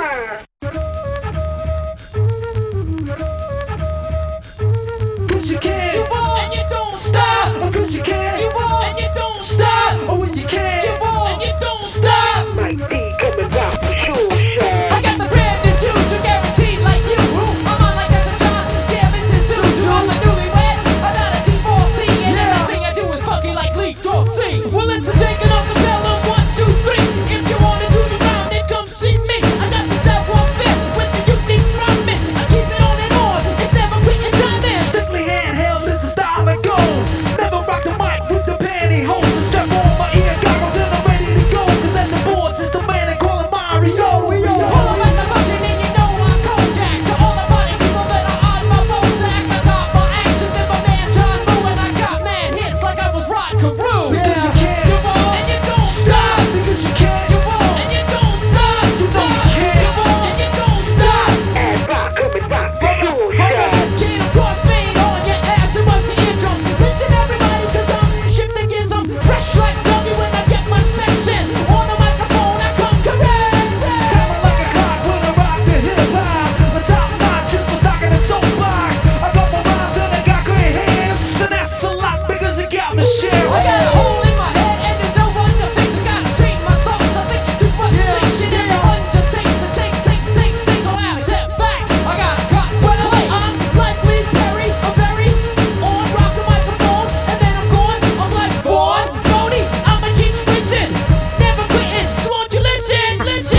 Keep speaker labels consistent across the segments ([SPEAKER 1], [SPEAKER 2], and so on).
[SPEAKER 1] Cause you can, you won't, and you don't stop. Cause you can, you won't, and you don't stop. Oh, when you can, you won't, and you don't stop.
[SPEAKER 2] Might be coming rock for sure, shine.
[SPEAKER 1] I got the brand new dude, you guaranteed like you. I'm on like that's a John, yeah, Mr. Suzu. I'm a newlywed, I'm not a divorcee, and everything I do is fucking like Lee Dorsey. Well, it's a taking off the bell of 1, 2, 3. If you wanna do the round, then come see me. I got the savoir-faire with the unique rhyming. I keep it on, it's never putting time in. Strictly handheld is the style I go. Never rock the mic with the pantyhose. And strap on my ear goggles and I'm ready to go. Cause at the boards it's the man they call him Mario. Pull up at the function and you know I'm Kodak. To all the party people that are on my Bozak, I got more action than my man John Woo. And I got mad hits like I was Rod Carew. Because you can, you won't, and you don't stop. Because you can, you won't, and you don't stop. You know you can, you won't, and you don't stop.
[SPEAKER 2] And rock coming rock for sure, shine.
[SPEAKER 1] Kid, of course, fade on your ass and bust the eardrums. Listen, everybody, cause I'm shifting gears. I'm fresh like doggy when I get my specs in. On the microphone, I come correct. Tell like a clock when I rock the hip-hop. The top notch is my stock in the soapbox. I got my rhymes and I got great hands. And that's a lot because it got me shit. I got a hole in my head and there's no one to fix it. Gotta straighten my thoughts. I think you're too much shit. Everyone just takes and takes. So I step back. I got a cut to play. I'm like Lee Perry. I'm very on rock the microphone. And then I'm going. I'm like Vaughn Cody. I'm a cheap Swinson. Never quitting. So won't you listen?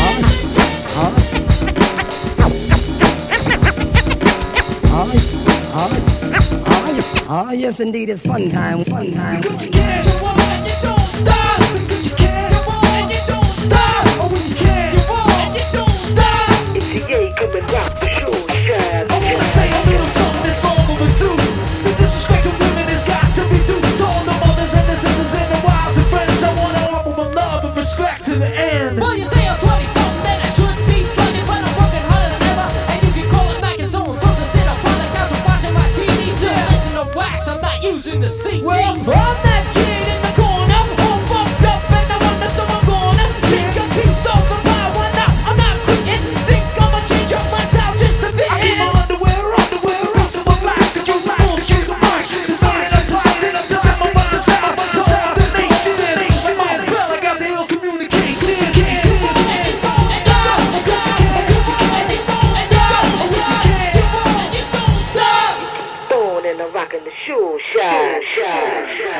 [SPEAKER 3] Yes, indeed, it's fun time.
[SPEAKER 1] Because you can, you won't, and you don't stop. Because you can, you won't, and you don't stop. Oh, when you can, you won't, and you don't stop.
[SPEAKER 2] It's the A coming rock for sure, shine.
[SPEAKER 1] I wanna say a little something that's all overdue. The disrespect of women has got to be due to all the mothers and the sisters and the wives and friends. I wanna offer my love and respect to the end. Well, you say I'm 20-something, then I should be slugging, but I'm working harder than ever. And you can call it Mac and so to sit up on the couch and watching my TV. Still listen to wax, I'm not using the CT. Well, I'm that kid in the corner, all fucked up, and I wonder so I'm gonna take a piece of the pie. Why not? I'm not quitting. Think I'ma change up my style just to fit in. I keep my underwear, boots in my blast, excuse my bullshit. My shit is not in a plastic. I'm done, my mind's out, the nation is. My mind's bell, I got the ill communication. Don't stop, because you can, don't stop. You don't stop.
[SPEAKER 2] Throwing and I'm rocking the shoe, shine.